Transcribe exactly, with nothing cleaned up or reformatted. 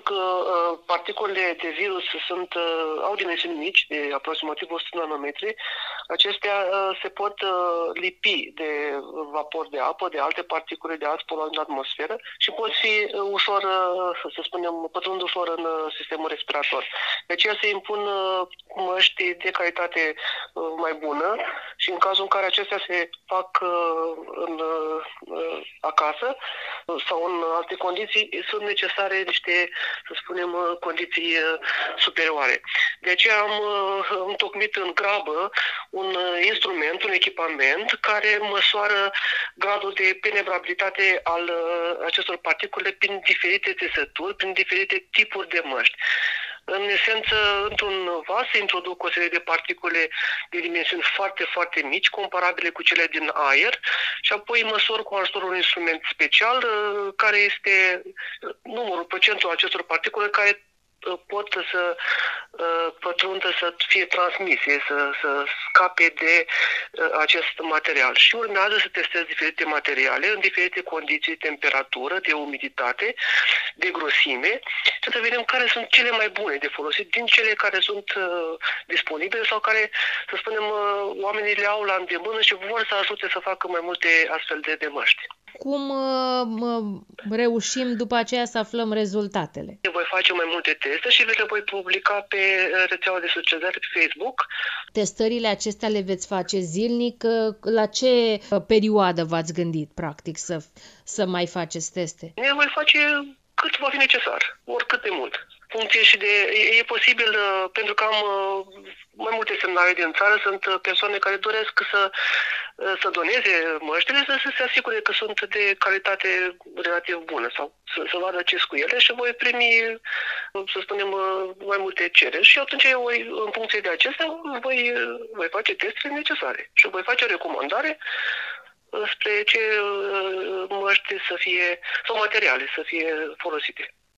că uh, particulele de virus sunt, uh, au dimensiuni mici, de aproximativ o sută nanometri, acestea uh, se pot uh, lipi de vapor de apă, de alte particule de alți poluanți în atmosferă și pot fi uh, ușor, uh, să spunem, pătrund ușor în uh, sistemul respirator. De aceea se impun uh, măști de calitate uh, mai bună și în cazul în care acestea se fac uh, în, uh, acasă uh, sau în alte condiții, sunt necesare niște, să spunem, uh, condiții uh, superioare. De aceea am uh, întocmit în grabă un uh, instrument, un echipament care măsoară gradul de penetrabilitate al uh, acestor particule prin diferite țesături, prin diferite tipuri de măști. În esență, într-un vas se introduc o serie de particule de dimensiuni foarte, foarte mici, comparabile cu cele din aer, și apoi măsor cu ajutorul unui instrument special, care este numărul, procentul acestor particule care pot să uh, pătrundă, să fie transmise, să, să scape de uh, acest material. Și urmează să testez diferite materiale în diferite condiții, temperatură, de umiditate, de grosime, și să vedem care sunt cele mai bune de folosit din cele care sunt uh, disponibile sau care, să spunem, uh, oamenii le au la îndemână și vor să ajute să facă mai multe astfel de, de măști. Cum uh, reușim după aceea să aflăm rezultatele? Voi face mai multe teste și le voi publica pe rețeaua de socializare pe Facebook. Testările acestea le veți face zilnic? La ce perioadă v-ați gândit, practic, să, să mai faceți teste? Ne voi face cât va fi necesar, oricât de mult. Funcție și de, e, e posibil, pentru că am mai multe semnale din țară, sunt persoane care doresc să, să doneze măștile, să, să se asigure că sunt de calitate relativ bună sau să, să vadă ce cu ele, și voi primi, să spunem, mai multe cereri și atunci eu voi, în funcție de acestea, voi, voi face testele necesare și voi face o recomandare spre ce măști să fie, sau materiale să fie folosite.